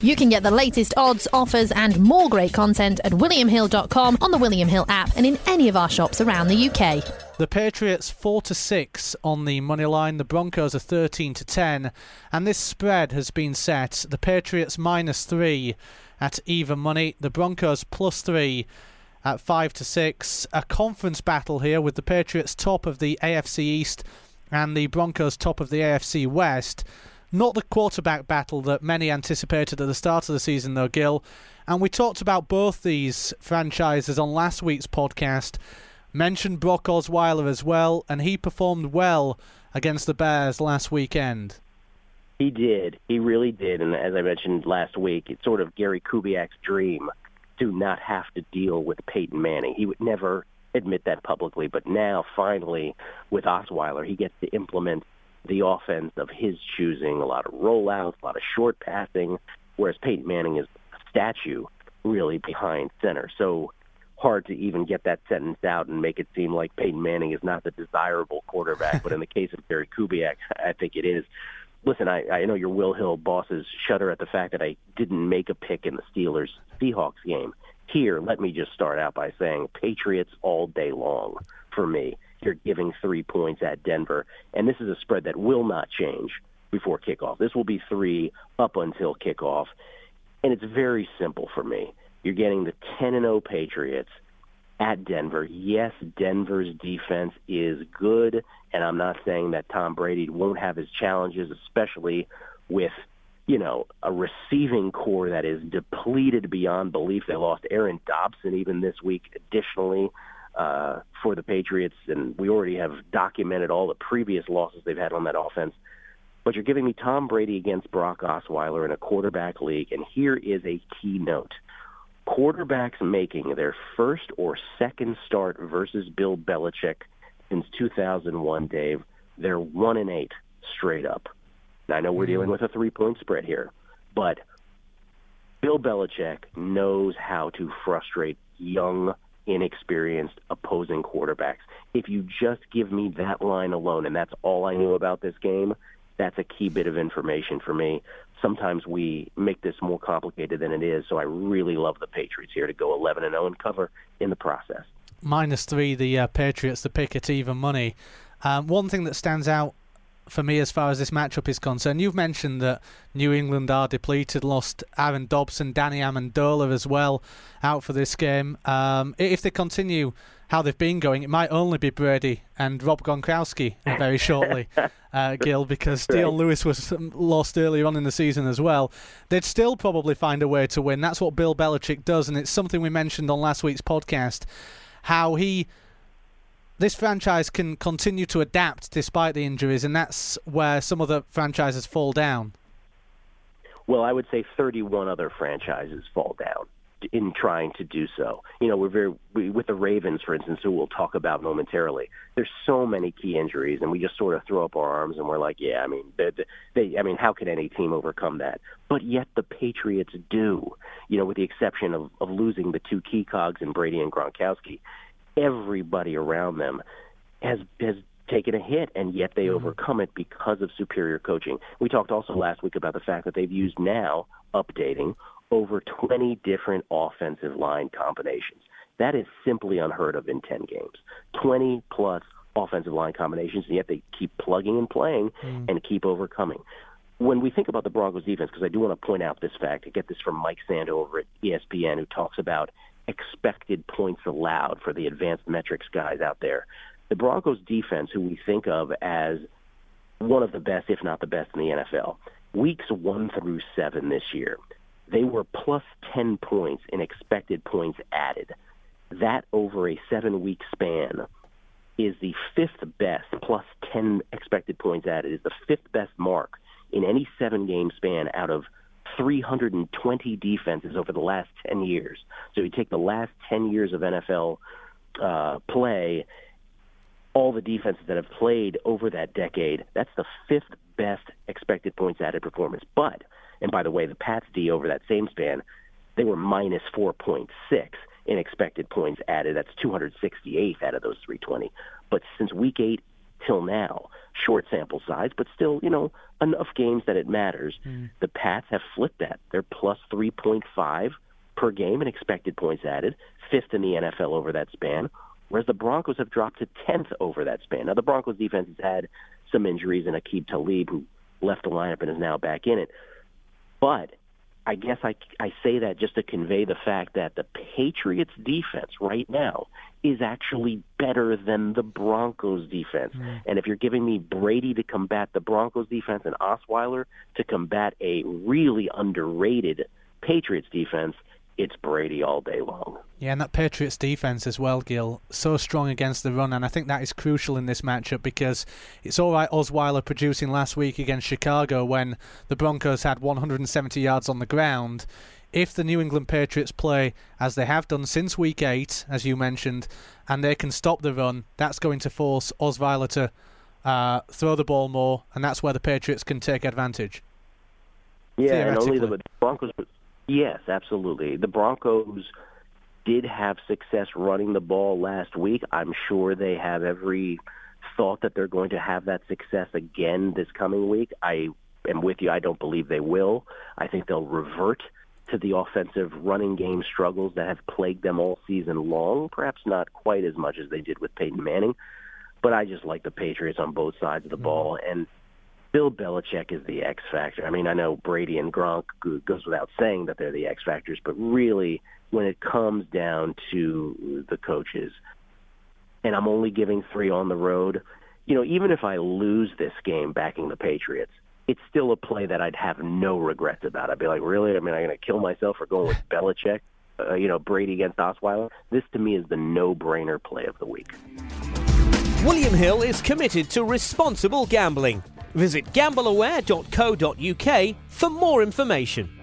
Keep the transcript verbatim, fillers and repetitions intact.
You can get the latest odds, offers and more great content at william hill dot com, on the William Hill app and in any of our shops around the U K. The Patriots four to six on the money line. The Broncos are thirteen to ten, and this spread has been set. The Patriots minus three at even money. The Broncos plus three at five to six. A conference battle here with the Patriots top of the A F C East and the Broncos top of the A F C West. Not the quarterback battle that many anticipated at the start of the season, though, Gil. And we talked about both these franchises on last week's podcast. Mentioned Brock Osweiler as well, and he performed well against the Bears last weekend. He did. He really did. And as I mentioned last week, it's sort of Gary Kubiak's dream to not have to deal with Peyton Manning. He would never admit that publicly, but now, finally, with Osweiler, he gets to implement the offense of his choosing, a lot of rollouts, a lot of short passing, whereas Peyton Manning is a statue really behind center. So hard to even get that sentence out and make it seem like Peyton Manning is not the desirable quarterback. But in the case of Gary Kubiak, I think it is. Listen, I, I know your Will Hill bosses shudder at the fact that I didn't make a pick in the Steelers-Seahawks game. Here, let me just start out by saying Patriots all day long for me. You're giving three points at Denver, and this is a spread that will not change before kickoff. This will be three up until kickoff, and it's very simple for me. You're getting the ten and oh Patriots at Denver. Yes, Denver's defense is good, and I'm not saying that Tom Brady won't have his challenges, especially with, you know, a receiving core that is depleted beyond belief. They lost Aaron Dobson even this week additionally uh, for the Patriots, and we already have documented all the previous losses they've had on that offense. But you're giving me Tom Brady against Brock Osweiler in a quarterback league, and here is a key note. Quarterbacks making their first or second start versus Bill Belichick since two thousand one, Dave, they're one and eight straight up. Now, I know we're dealing with a three-point spread here, but Bill Belichick knows how to frustrate young, inexperienced opposing quarterbacks. If you just give me that line alone, and that's all I knew about this game, that's a key bit of information for me. Sometimes we make this more complicated than it is, so I really love the Patriots here to go eleven and oh and cover in the process. Minus three, the uh, Patriots, the pick at even money. Um, one thing that stands out for me as far as this matchup is concerned, you've mentioned that New England are depleted, lost Aaron Dobson, Danny Amendola as well out for this game. Um, if they continue how they've been going, it might only be Brady and Rob Gronkowski very shortly, uh, Gil, because right. Dion Lewis was lost earlier on in the season as well. They'd still probably find a way to win. That's what Bill Belichick does, and it's something we mentioned on last week's podcast, how he... this franchise can continue to adapt despite the injuries, and that's where some of the franchises fall down. Well, I would say thirty-one other franchises fall down in trying to do so. You know, we're very we, with the Ravens, for instance, who we'll talk about momentarily. There's so many key injuries, and we just sort of throw up our arms and we're like, yeah, I mean, they, they, I mean, how can any team overcome that? But yet the Patriots do. You know, with the exception of, of losing the two key cogs in Brady and Gronkowski. Everybody around them has has taken a hit, and yet they mm-hmm. overcome it because of superior coaching. We talked also last week about the fact that they've used now, updating, over twenty different offensive line combinations. That is simply unheard of in ten games. twenty-plus offensive line combinations, and yet they keep plugging and playing mm. and keep overcoming. When we think about the Broncos defense, because I do want to point out this fact, I get this from Mike Sando over at E S P N, who talks about expected points allowed for the advanced metrics guys out there. The Broncos defense, who we think of as one of the best, if not the best in the N F L, weeks one through seven this year, they were plus ten points in expected points added. That over a seven-week span is the fifth best, plus ten expected points added, is the fifth best mark in any seven-game span out of three hundred twenty defenses over the last ten years. So you take the last ten years of N F L uh, play, all the defenses that have played over that decade, that's the fifth best expected points added performance. But, and by the way, the Pats D over that same span, they were minus four point six in expected points added. That's two hundred sixty-eighth out of those three hundred twenty. But since week eight till now, short sample size, but still, you know, enough games that it matters. Mm. The Pats have flipped that. They're plus three point five per game in expected points added, fifth in the N F L over that span, whereas the Broncos have dropped to tenth over that span. Now, the Broncos defense has had some injuries, and Aqib Talib, who left the lineup and is now back in it. But I guess I, I say that just to convey the fact that the Patriots defense right now is actually better than the Broncos defense. Mm. And if you're giving me Brady to combat the Broncos defense and Osweiler to combat a really underrated Patriots defense, it's Brady all day long. Yeah, and that Patriots defense as well, Gil, so strong against the run, and I think that is crucial in this matchup because it's all right Osweiler producing last week against Chicago when the Broncos had one hundred seventy yards on the ground. If the New England Patriots play as they have done since week eight, as you mentioned, and they can stop the run, that's going to force Osweiler to uh, throw the ball more, and that's where the Patriots can take advantage. Yeah, and only the Broncos... Yes, absolutely. The Broncos did have success running the ball last week. I'm sure they have every thought that they're going to have that success again this coming week. I am with you. I don't believe they will. I think they'll revert to the offensive running game struggles that have plagued them all season long, perhaps not quite as much as they did with Peyton Manning. But I just like the Patriots on both sides of the mm-hmm. ball. And Bill Belichick is the X factor. I mean, I know Brady and Gronk goes without saying that they're the X factors, but really, when it comes down to the coaches, and I'm only giving three on the road, you know, even if I lose this game backing the Patriots, it's still a play that I'd have no regrets about. I'd be like, really? I mean, I'm going to kill myself for going with Belichick, uh, you know, Brady against Osweiler. This, to me, is the no-brainer play of the week. William Hill is committed to responsible gambling. Visit gamble aware dot co dot uk for more information.